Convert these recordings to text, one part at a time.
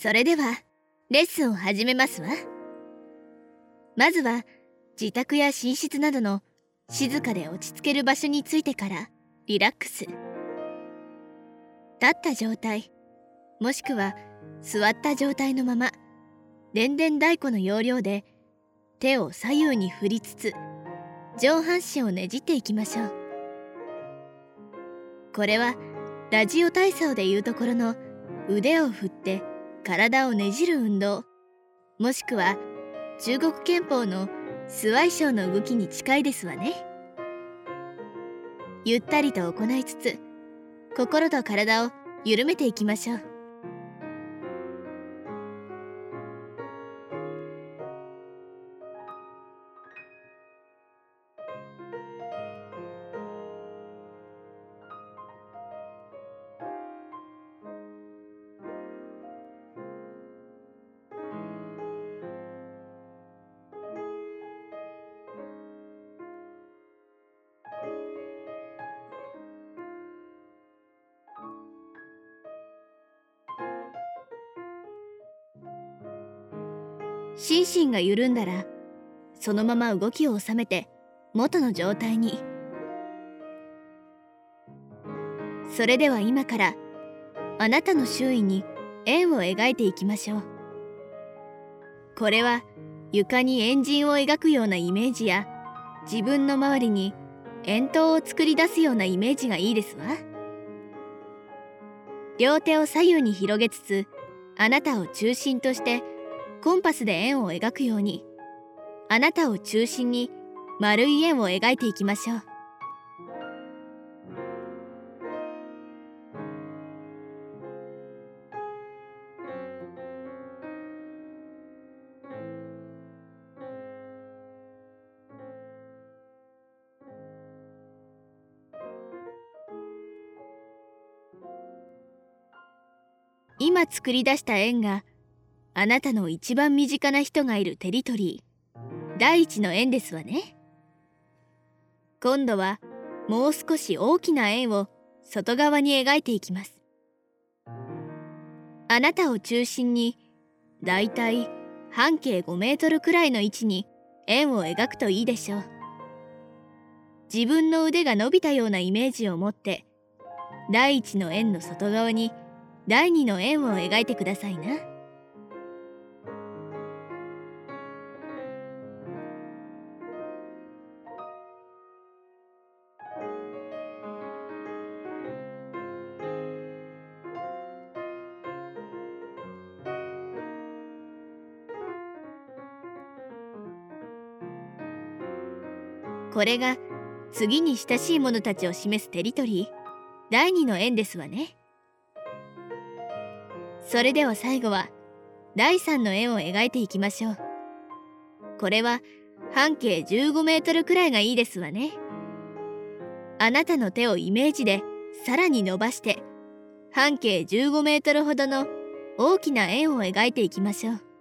それではレッスンを始めますわ。まずは自宅や寝室などの静かで落ち着ける場所についてからリラックス。立った状態もしくは座った状態のままでんでん太鼓の要領で手を左右に振りつつ上半身をねじっていきましょう。これはラジオ体操でいうところの腕を振って体をねじる運動、もしくは中国拳法のスワイショウの動きに近いですわね。ゆったりと行いつつ心と体を緩めていきましょう。心身が緩んだらそのまま動きを収めて元の状態に。それでは今からあなたの周囲に円を描いていきましょう。これは床に円陣を描くようなイメージや自分の周りに円筒を作り出すようなイメージがいいですわ。両手を左右に広げつつあなたを中心としてコンパスで円を描くようにあなたを中心に丸い円を描いていきましょう。今作り出した円があなたの一番身近な人がいるテリトリー、第一の円ですわね。今度はもう少し大きな円を外側に描いていきます。あなたを中心にだいたい半径5メートルくらいの位置に円を描くといいでしょう。自分の腕が伸びたようなイメージを持って第一の円の外側に第二の円を描いてくださいな。これが次に親しい者たちを示すテリトリー、第二の円ですわね。それでは最後は第三の円を描いていきましょう。これは半径15メートルくらいがいいですわね。あなたの手をイメージでさらに伸ばして半径15メートルほどの大きな円を描いていきましょう。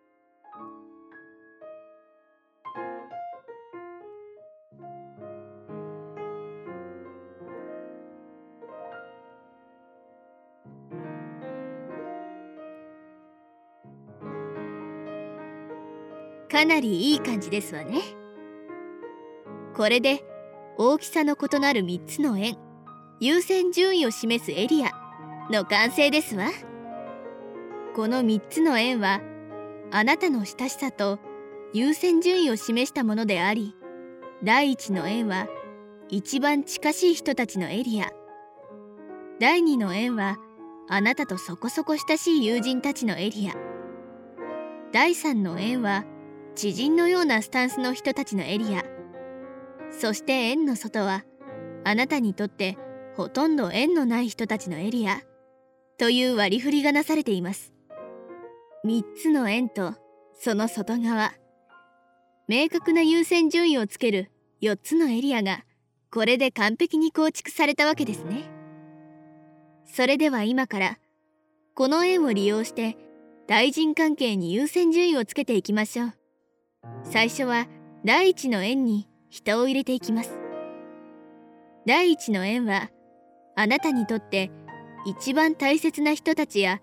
かなりいい感じですわね。これで大きさの異なる3つの円、優先順位を示すエリアの完成ですわ。この3つの円はあなたの親しさと優先順位を示したものであり、第1の円は一番近しい人たちのエリア、第2の円はあなたとそこそこ親しい友人たちのエリア、第3の円は知人のようなスタンスの人たちのエリア、そして円の外はあなたにとってほとんど縁のない人たちのエリアという割り振りがなされています。3つの円とその外側、明確な優先順位をつける4つのエリアがこれで完璧に構築されたわけですね。それでは今からこの円を利用して対人関係に優先順位をつけていきましょう。最初は第一の円に人を入れていきます。第一の円はあなたにとって一番大切な人たちや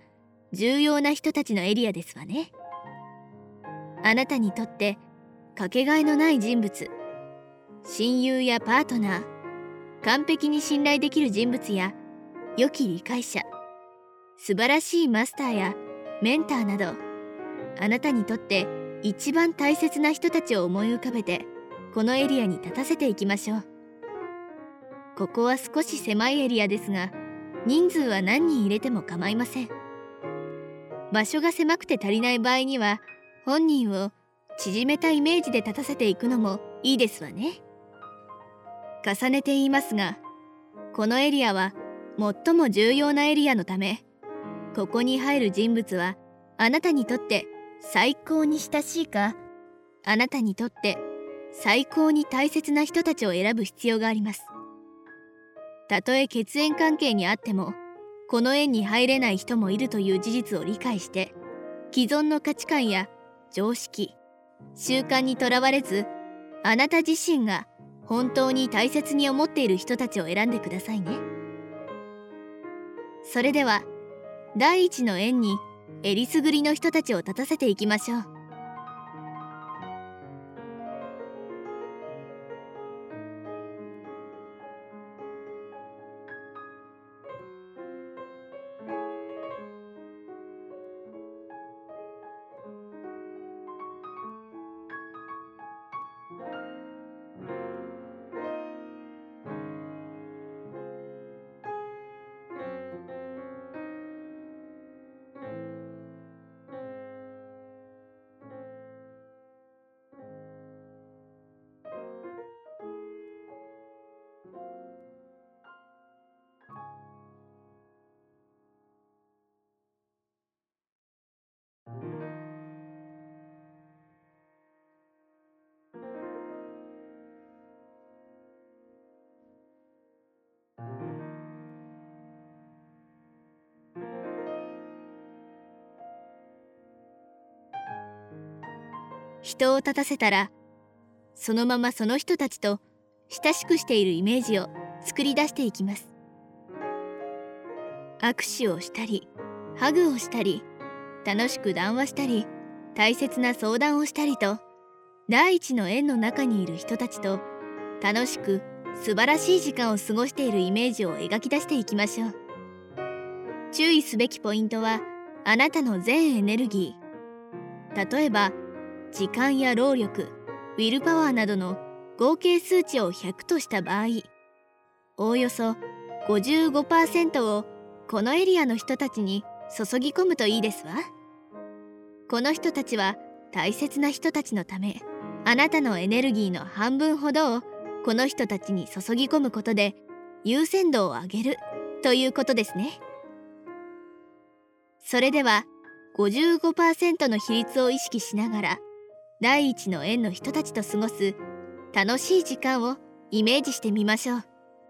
重要な人たちのエリアですわね。あなたにとってかけがえのない人物、親友やパートナー、完璧に信頼できる人物や良き理解者、素晴らしいマスターやメンターなど、あなたにとって一番大切な人たちを思い浮かべてこのエリアに立たせていきましょう。ここは少し狭いエリアですが、人数は何人入れても構いません。場所が狭くて足りない場合には、本人を縮めたイメージで立たせていくのもいいですわね。重ねて言いますが、このエリアは最も重要なエリアのため、ここに入る人物はあなたにとって最高に親しいか、あなたにとって最高に大切な人たちを選ぶ必要があります。たとえ血縁関係にあっても、この縁に入れない人もいるという事実を理解して、既存の価値観や常識、習慣にとらわれず、あなた自身が本当に大切に思っている人たちを選んでくださいね。それでは第一の縁にえりすぐりの人たちを立たせていきましょう。人を立たせたら、そのままその人たちと親しくしているイメージを作り出していきます。握手をしたり、ハグをしたり、楽しく談話したり、大切な相談をしたりと、第一の縁の中にいる人たちと楽しく素晴らしい時間を過ごしているイメージを描き出していきましょう。注意すべきポイントは、あなたの全エネルギー、例えば時間や労力、ウィルパワーなどの合計数値を100とした場合、おおよそ 55% をこのエリアの人たちに注ぎ込むといいですわ。この人たちは大切な人たちのため、あなたのエネルギーの半分ほどをこの人たちに注ぎ込むことで優先度を上げるということですね。それでは 55% の比率を意識しながら、第一の縁の人たちと過ごす楽しい時間をイメージしてみましょう。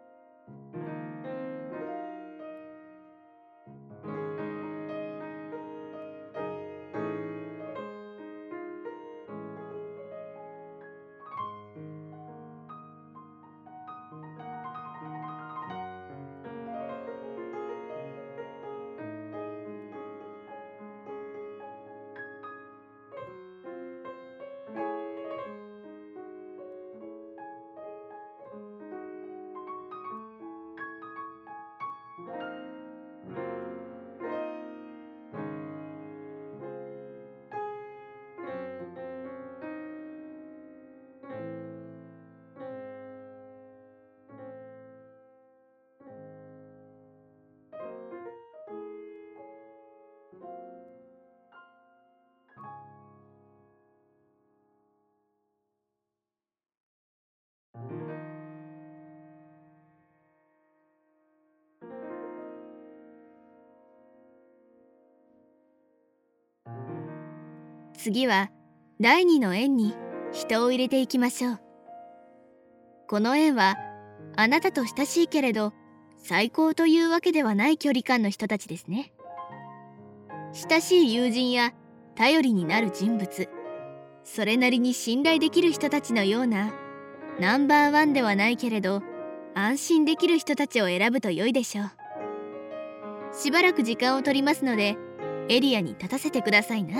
次は第二の縁に人を入れていきましょう。この縁はあなたと親しいけれど最高というわけではない距離感の人たちですね。親しい友人や頼りになる人物、それなりに信頼できる人たちのような、ナンバーワンではないけれど安心できる人たちを選ぶと良いでしょう。しばらく時間を取りますので、 エリアに立たせてくださいな。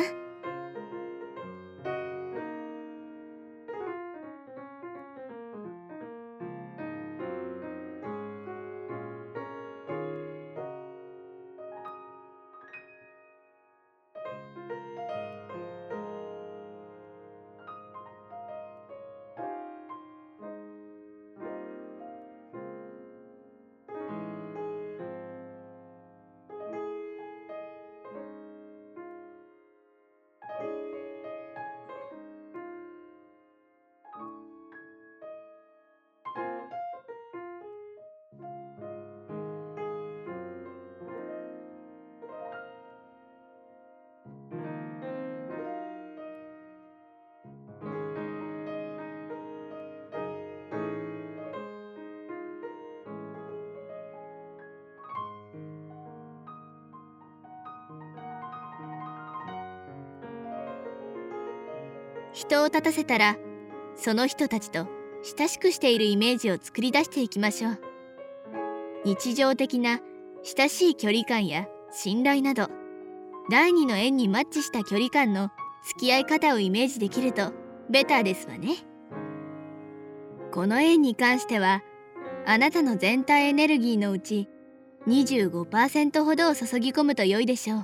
人を立たせたら、その人たちと親しくしているイメージを作り出していきましょう。日常的な親しい距離感や信頼など、第二の縁にマッチした距離感の付き合い方をイメージできるとベターですわね。この縁に関しては、あなたの全体エネルギーのうち 25% ほどを注ぎ込むと良いでしょう。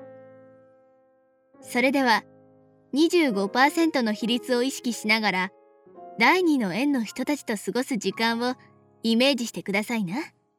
それでは 25% の比率を意識しながら、第二の縁の人たちと過ごす時間をイメージしてくださいな。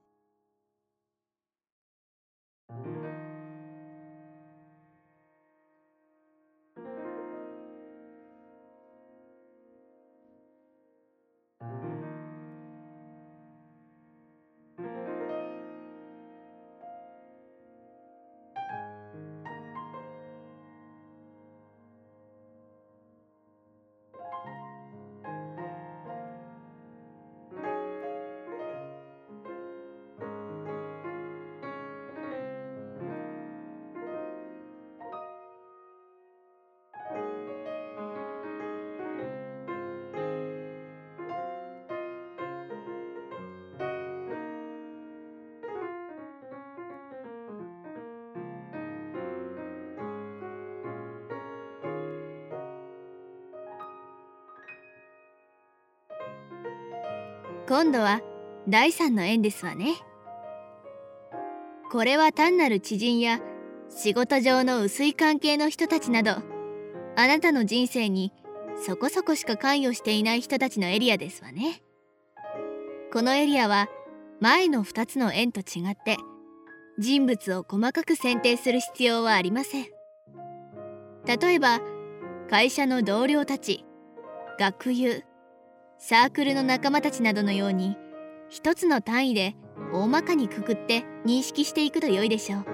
今度は第三の縁ですわね。これは単なる知人や仕事上の薄い関係の人たちなど、あなたの人生にそこそこしか関与していない人たちのエリアですわね。このエリアは前の2つの縁と違って人物を細かく選定する必要はありません。例えば会社の同僚たち、学友、サークルの仲間たちなどのように、一つの単位で大まかにくくって認識していくと良いでしょう。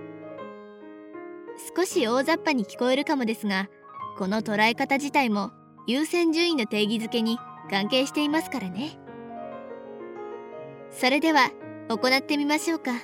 少し大雑把に聞こえるかもですが、この捉え方自体も優先順位の定義づけに関係していますからね。それでは行ってみましょうか。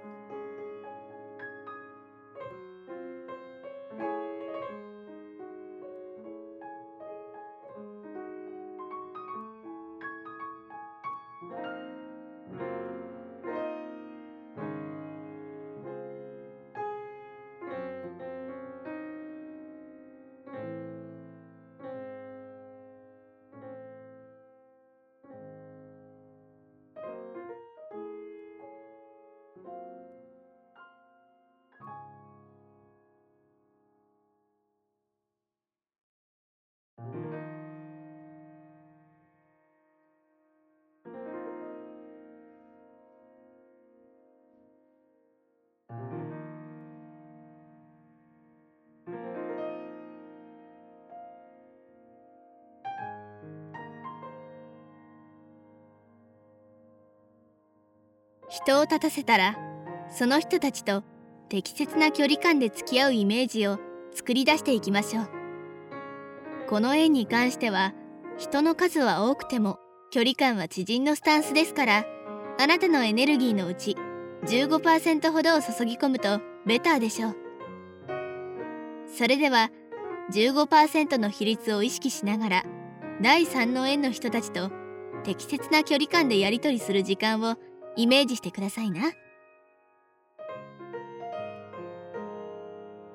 人を立たせたら、その人たちと適切な距離感で付き合うイメージを作り出していきましょう。この縁に関しては、人の数は多くても距離感は知人のスタンスですから、あなたのエネルギーのうち 15% ほどを注ぎ込むとベターでしょう。それでは 15% の比率を意識しながら、第3の縁の人たちと適切な距離感でやり取りする時間をイメージしてくださいな。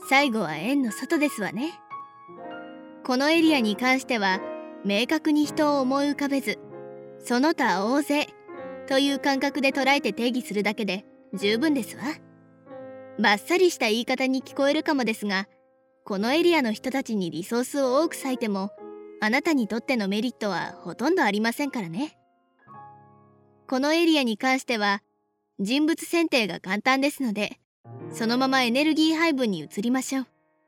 最後は円の外ですわね。このエリアに関しては明確に人を思い浮かべず、その他大勢という感覚で捉えて定義するだけで十分ですわ。バッサリした言い方に聞こえるかもですが、このエリアの人たちにリソースを多く割いてもあなたにとってのメリットはほとんどありませんからね。このエリアに関しては人物選定が簡単ですので、そのままエネルギー配分に移りましょう。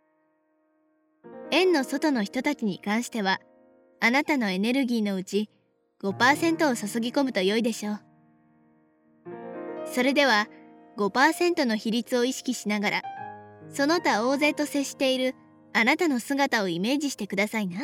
円の外の人たちに関しては、あなたのエネルギーのうち 5% を注ぎ込むと良いでしょう。それでは 5% の比率を意識しながら、その他大勢と接しているあなたの姿をイメージしてくださいな。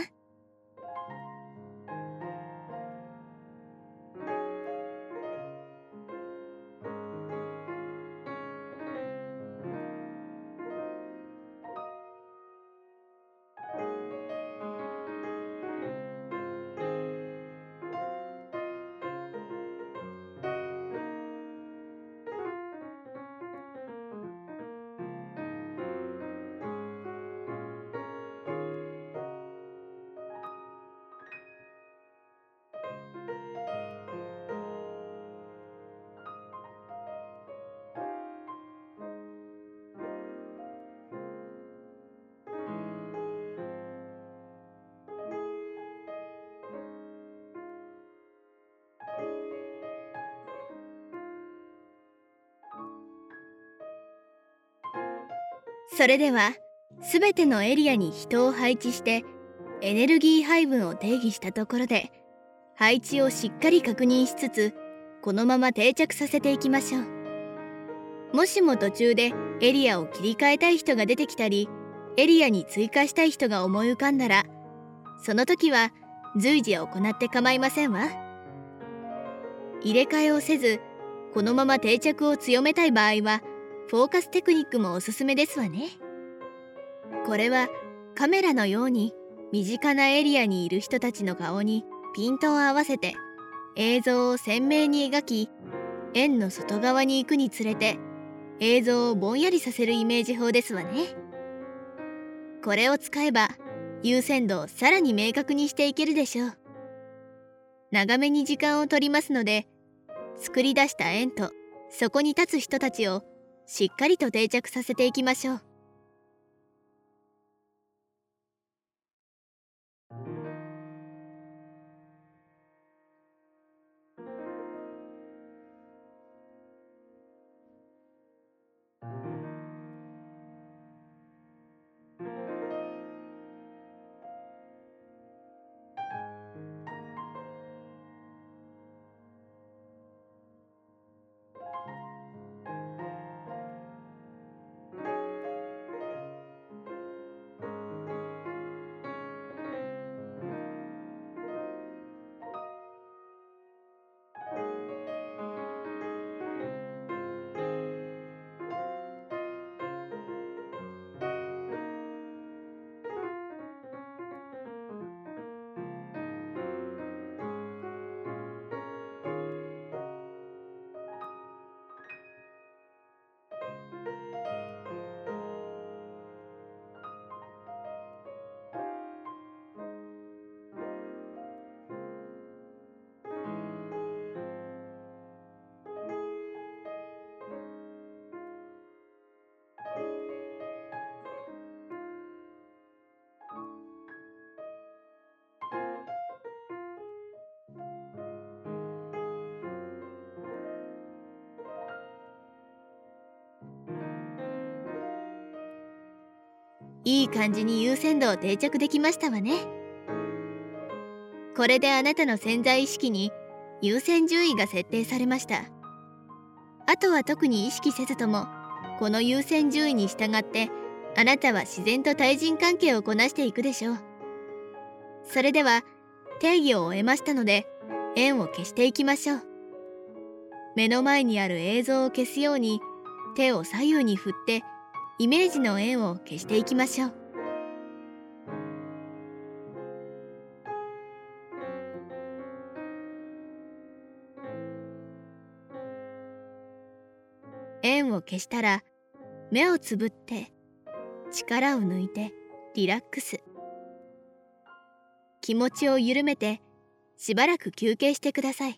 それではすべてのエリアに人を配置してエネルギー配分を定義したところで、配置をしっかり確認しつつこのまま定着させていきましょう。もしも途中でエリアを切り替えたい人が出てきたり、エリアに追加したい人が思い浮かんだら、その時は随時行って構いませんわ。入れ替えをせずこのまま定着を強めたい場合はフォーカステクニックもおすすめですわね。これはカメラのように身近なエリアにいる人たちの顔にピントを合わせて映像を鮮明に描き、円の外側に行くにつれて映像をぼんやりさせるイメージ法ですわね。これを使えば優先度をさらに明確にしていけるでしょう。長めに時間を取りますので、作り出した円とそこに立つ人たちをしっかりと定着させていきましょう。いい感じに優先度を定着できましたわね。これであなたの潜在意識に優先順位が設定されました。あとは特に意識せずとも、この優先順位に従ってあなたは自然と対人関係をこなしていくでしょう。それでは定義を終えましたので、円を消していきましょう。目の前にある映像を消すように手を左右に振ってイメージの円を消していきましょう。円を消したら目をつぶって力を抜いてリラックス。気持ちを緩めてしばらく休憩してください。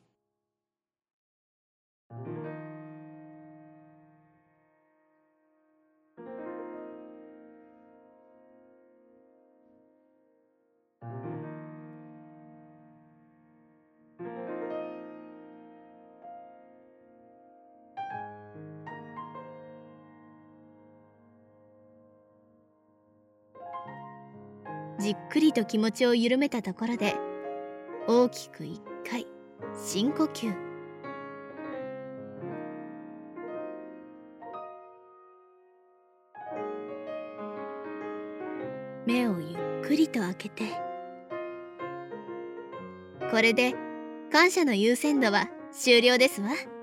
じっくりと気持ちを緩めたところで、大きく1回深呼吸。目をゆっくりと開けて、これで感謝の優先度は終了ですわ。